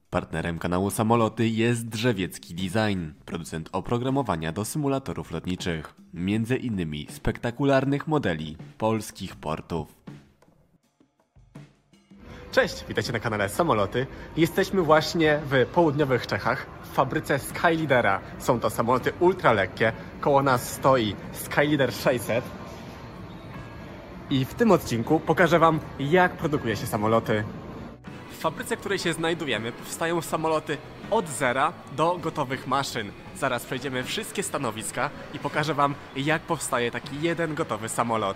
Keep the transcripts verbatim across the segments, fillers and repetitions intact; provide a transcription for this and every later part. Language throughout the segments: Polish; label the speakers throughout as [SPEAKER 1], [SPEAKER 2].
[SPEAKER 1] Partnerem kanału Samoloty jest Drzewiecki Design, producent oprogramowania do symulatorów lotniczych, między innymi spektakularnych modeli polskich portów. Cześć, witajcie na kanale Samoloty. Jesteśmy właśnie w południowych Czechach, w fabryce Skyleadera. Są to samoloty ultralekkie, koło nas stoi Skyleader sześćset. I w tym odcinku pokażę Wam, jak produkuje się samoloty. W fabryce, w której się znajdujemy, powstają samoloty od zera do gotowych maszyn. Zaraz przejdziemy wszystkie stanowiska i pokażę Wam, jak powstaje taki jeden gotowy samolot.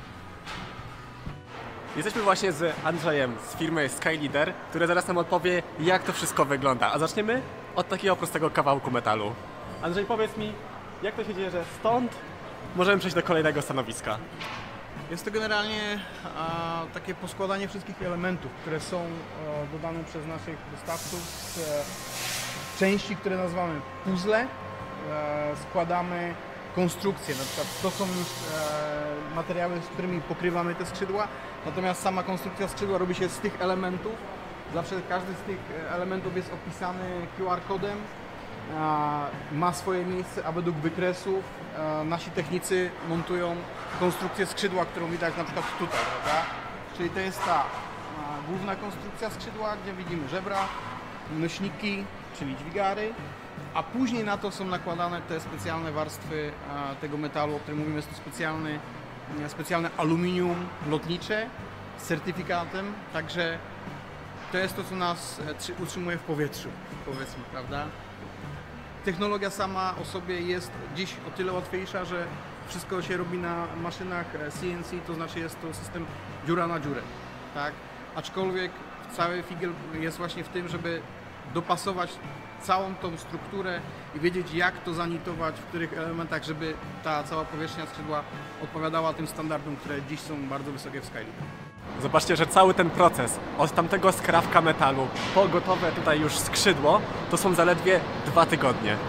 [SPEAKER 1] Jesteśmy właśnie z Andrzejem z firmy Skyleader, który zaraz nam odpowie, jak to wszystko wygląda. A zaczniemy od takiego prostego kawałku metalu. Andrzej, powiedz mi, jak to się dzieje, że stąd możemy przejść do kolejnego stanowiska?
[SPEAKER 2] Jest to generalnie a, takie poskładanie wszystkich elementów, które są a, dodane przez naszych dostawców z e, części, które nazywamy puzzle. E, składamy konstrukcje, na przykład to są już e, materiały, z którymi pokrywamy te skrzydła, natomiast sama konstrukcja skrzydła robi się z tych elementów. Zawsze każdy z tych elementów jest opisany Q R kodem, ma swoje miejsce, a według wykresów nasi technicy montują konstrukcję skrzydła, którą widać na przykład tutaj, prawda? Czyli to jest ta główna konstrukcja skrzydła, gdzie widzimy żebra, nośniki, czyli dźwigary, a później na to są nakładane te specjalne warstwy tego metalu, o którym mówimy, jest to specjalny, specjalne aluminium lotnicze z certyfikatem, także to jest to, co nas utrzymuje w powietrzu, powiedzmy, prawda? Technologia sama o sobie jest dziś o tyle łatwiejsza, że wszystko się robi na maszynach C N C, to znaczy jest to system dziura na dziurę, tak? Aczkolwiek cały figiel jest właśnie w tym, żeby dopasować całą tą strukturę i wiedzieć, jak to zanitować, w których elementach, żeby ta cała powierzchnia skrzydła odpowiadała tym standardom, które dziś są bardzo wysokie w skali.
[SPEAKER 1] Zobaczcie, że cały ten proces od tamtego skrawka metalu po gotowe tutaj już skrzydło to są zaledwie dwa tygodnie.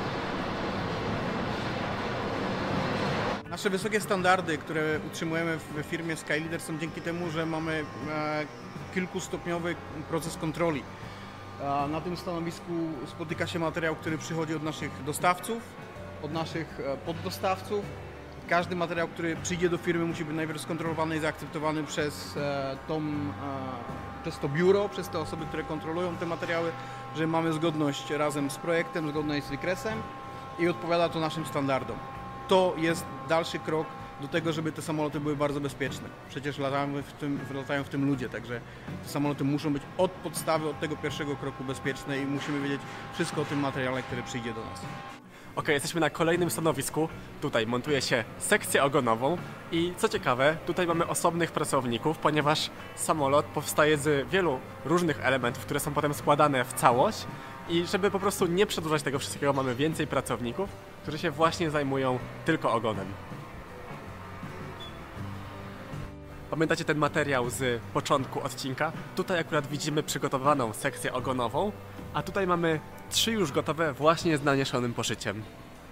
[SPEAKER 2] Nasze wysokie standardy, które utrzymujemy w firmie Skyleader, są dzięki temu, że mamy e, kilkustopniowy proces kontroli. E, na tym stanowisku spotyka się materiał, który przychodzi od naszych dostawców, od naszych e, poddostawców. Każdy materiał, który przyjdzie do firmy, musi być najpierw skontrolowany i zaakceptowany przez, e, tą, e, przez to biuro, przez te osoby, które kontrolują te materiały, że mamy zgodność razem z projektem, zgodność z wykresem i odpowiada to naszym standardom. To jest dalszy krok do tego, żeby te samoloty były bardzo bezpieczne. Przecież latają w tym, latają w tym ludzie, także te samoloty muszą być od podstawy, od tego pierwszego kroku bezpieczne i musimy wiedzieć wszystko o tym materiale, który przyjdzie do nas.
[SPEAKER 1] Ok, jesteśmy na kolejnym stanowisku. Tutaj montuje się sekcję ogonową i co ciekawe, tutaj mamy osobnych pracowników, ponieważ samolot powstaje z wielu różnych elementów, które są potem składane w całość i żeby po prostu nie przedłużać tego wszystkiego, mamy więcej pracowników, którzy się właśnie zajmują tylko ogonem. Pamiętacie ten materiał z początku odcinka? Tutaj akurat widzimy przygotowaną sekcję ogonową, a tutaj mamy trzy już gotowe właśnie z nanieszonym poszyciem.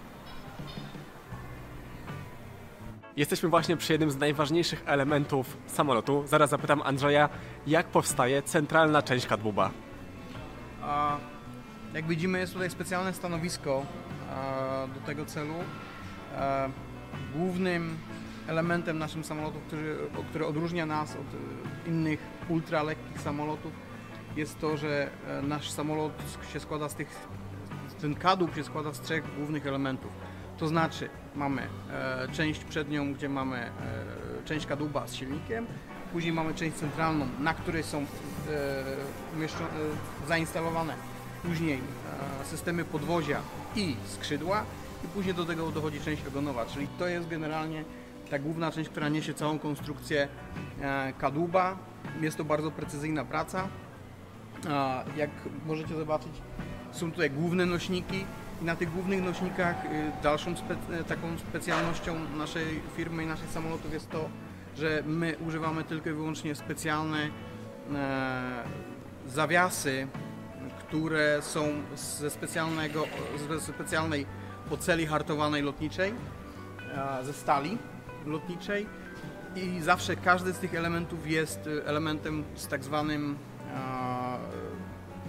[SPEAKER 1] Jesteśmy właśnie przy jednym z najważniejszych elementów samolotu. Zaraz zapytam Andrzeja, jak powstaje centralna część kadłuba.
[SPEAKER 2] A, jak widzimy, jest tutaj specjalne stanowisko a, do tego celu. A, głównym elementem naszym samolotów, który, który odróżnia nas od innych ultralekkich samolotów, jest to, że nasz samolot się składa z tych, ten kadłub się składa z trzech głównych elementów. To znaczy mamy e, część przednią, gdzie mamy e, część kadłuba z silnikiem, później mamy część centralną, na której są e, umieszczone, e, zainstalowane później e, systemy podwozia i skrzydła i później do tego dochodzi część ogonowa, czyli to jest generalnie ta główna część, która niesie całą konstrukcję e, kadłuba. Jest to bardzo precyzyjna praca. Jak możecie zobaczyć, są tutaj główne nośniki i na tych głównych nośnikach dalszą spe taką specjalnością naszej firmy i naszych samolotów jest to, że my używamy tylko i wyłącznie specjalne e, zawiasy, które są ze, specjalnego, ze specjalnej oceli hartowanej lotniczej, e, ze stali lotniczej i zawsze każdy z tych elementów jest elementem z tak zwanym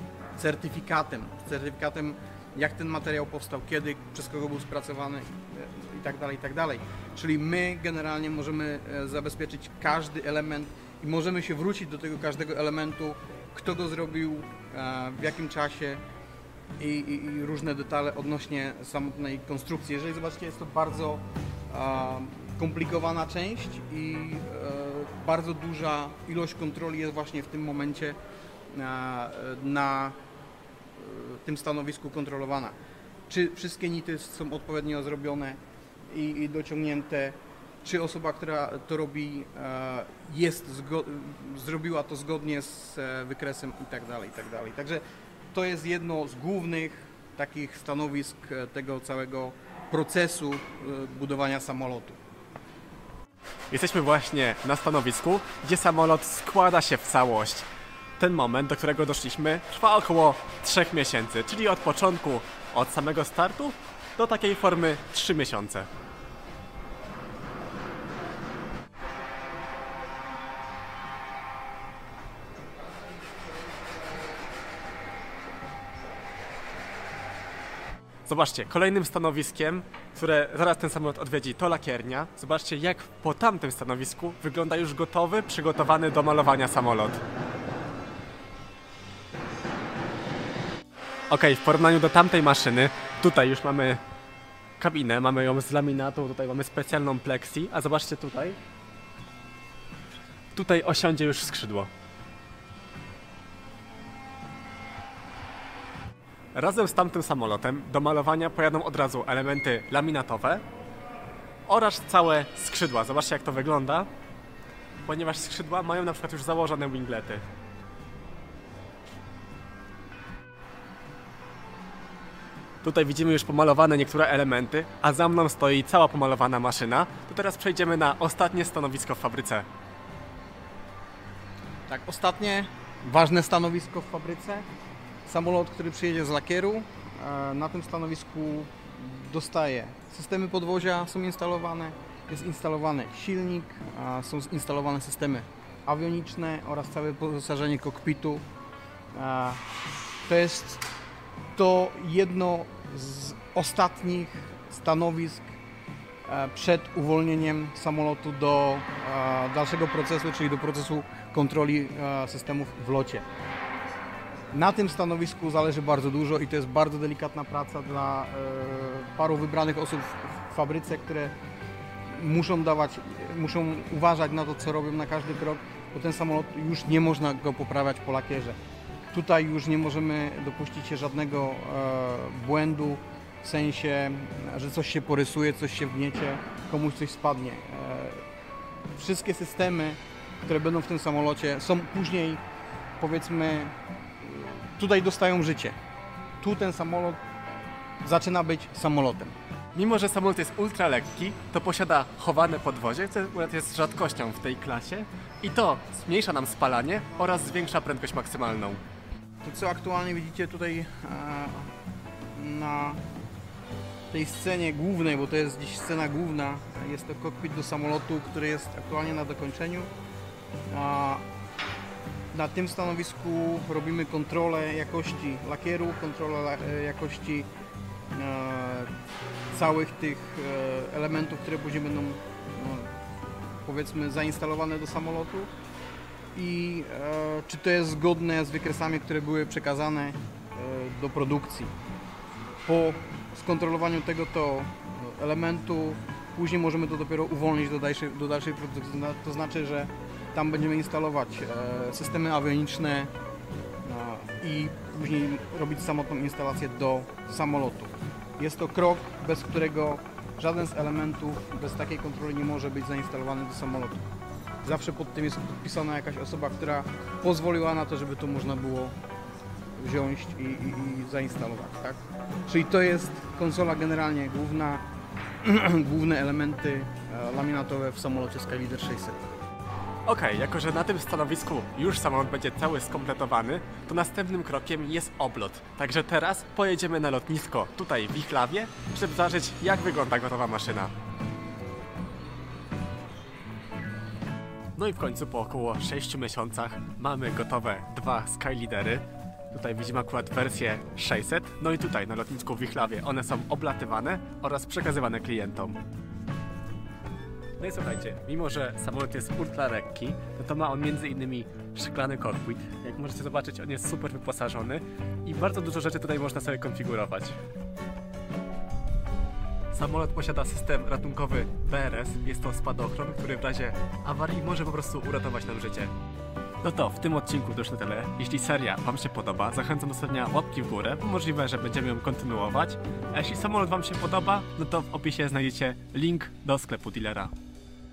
[SPEAKER 2] certyfikatem, certyfikatem jak ten materiał powstał, kiedy, przez kogo był spracowany i tak dalej, i tak dalej. Czyli my generalnie możemy zabezpieczyć każdy element i możemy się wrócić do tego każdego elementu, kto go zrobił, w jakim czasie i, i, i różne detale odnośnie samotnej konstrukcji. Jeżeli zobaczycie, jest to bardzo komplikowana część i bardzo duża ilość kontroli jest właśnie w tym momencie na, na tym stanowisku kontrolowana. Czy wszystkie nity są odpowiednio zrobione i, i dociągnięte, czy osoba, która to robi, jest zrobiła to zgodnie z wykresem i tak dalej, i tak dalej. Także to jest jedno z głównych takich stanowisk tego całego procesu budowania samolotu.
[SPEAKER 1] Jesteśmy właśnie na stanowisku, gdzie samolot składa się w całość. Ten moment, do którego doszliśmy, trwa około trzech miesięcy, czyli od początku, od samego startu do takiej formy trzy miesiące. Zobaczcie, kolejnym stanowiskiem, które zaraz ten samolot odwiedzi, to lakiernia. Zobaczcie, jak po tamtym stanowisku wygląda już gotowy, przygotowany do malowania samolot. Ok, w porównaniu do tamtej maszyny, tutaj już mamy kabinę, mamy ją z laminatu, tutaj mamy specjalną plexi, a zobaczcie tutaj. Tutaj osiądzie już skrzydło. Razem z tamtym samolotem do malowania pojadą od razu elementy laminatowe oraz całe skrzydła. Zobaczcie, jak to wygląda, ponieważ skrzydła mają na przykład już założone winglety. Tutaj widzimy już pomalowane niektóre elementy, a za mną stoi cała pomalowana maszyna. To teraz przejdziemy na ostatnie stanowisko w fabryce.
[SPEAKER 2] Tak, ostatnie ważne stanowisko w fabryce. Samolot, który przyjedzie z lakieru, na tym stanowisku dostaje systemy podwozia, są instalowane, jest instalowany silnik, są instalowane systemy awioniczne oraz całe wyposażenie kokpitu. To jest to jedno z ostatnich stanowisk przed uwolnieniem samolotu do dalszego procesu, czyli do procesu kontroli systemów w locie. Na tym stanowisku zależy bardzo dużo i to jest bardzo delikatna praca dla paru wybranych osób w fabryce, które muszą dawać, muszą uważać na to, co robią na każdy krok, bo ten samolot już nie można go poprawiać po lakierze. Tutaj już nie możemy dopuścić się żadnego błędu, w sensie, że coś się porysuje, coś się wgniecie, komuś coś spadnie. Wszystkie systemy, które będą w tym samolocie, są później, powiedzmy, tutaj dostają życie. Tu ten samolot zaczyna być samolotem.
[SPEAKER 1] Mimo że samolot jest ultra lekki, to posiada chowane podwozie, co jest rzadkością w tej klasie i to zmniejsza nam spalanie oraz zwiększa prędkość maksymalną.
[SPEAKER 2] To, co aktualnie widzicie tutaj na tej scenie głównej, bo to jest dziś scena główna, jest to kokpit do samolotu, który jest aktualnie na dokończeniu. Na tym stanowisku robimy kontrolę jakości lakieru, kontrolę jakości całych tych elementów, które później będą, no, powiedzmy, zainstalowane do samolotu i e, czy to jest zgodne z wykresami, które były przekazane e, do produkcji. Po skontrolowaniu tego to elementu później możemy to dopiero uwolnić do dalszej, do dalszej produkcji. To znaczy, że tam będziemy instalować e, systemy awioniczne e, i później robić samotną instalację do samolotu. Jest to krok, bez którego żaden z elementów bez takiej kontroli nie może być zainstalowany do samolotu. Zawsze pod tym jest podpisana jakaś osoba, która pozwoliła na to, żeby to można było wziąć i, i, i zainstalować. Tak? Czyli to jest konsola generalnie główna, główne elementy laminatowe w samolocie Skyleader sześćset.
[SPEAKER 1] Ok, jako że na tym stanowisku już samolot będzie cały skompletowany, to następnym krokiem jest oblot. Także teraz pojedziemy na lotnisko tutaj w Wichlawie, żeby zobaczyć, jak wygląda gotowa maszyna. No i w końcu po około sześciu miesiącach mamy gotowe dwa Skyleadery. Tutaj widzimy akurat wersję sześćset. No i tutaj na lotnisku w Wichlawie one są oblatywane oraz przekazywane klientom. No i słuchajcie, mimo że samolot jest ultra lekki, no to ma on między innymi szklany kokpit. Jak możecie zobaczyć, on jest super wyposażony i bardzo dużo rzeczy tutaj można sobie konfigurować. Samolot posiada system ratunkowy B R S. Jest to spadochron, który w razie awarii może po prostu uratować nam życie. No to w tym odcinku to już na tyle. Jeśli seria Wam się podoba, zachęcam do stawienia łapki w górę, bo możliwe, że będziemy ją kontynuować. A jeśli samolot Wam się podoba, no to w opisie znajdziecie link do sklepu dealera.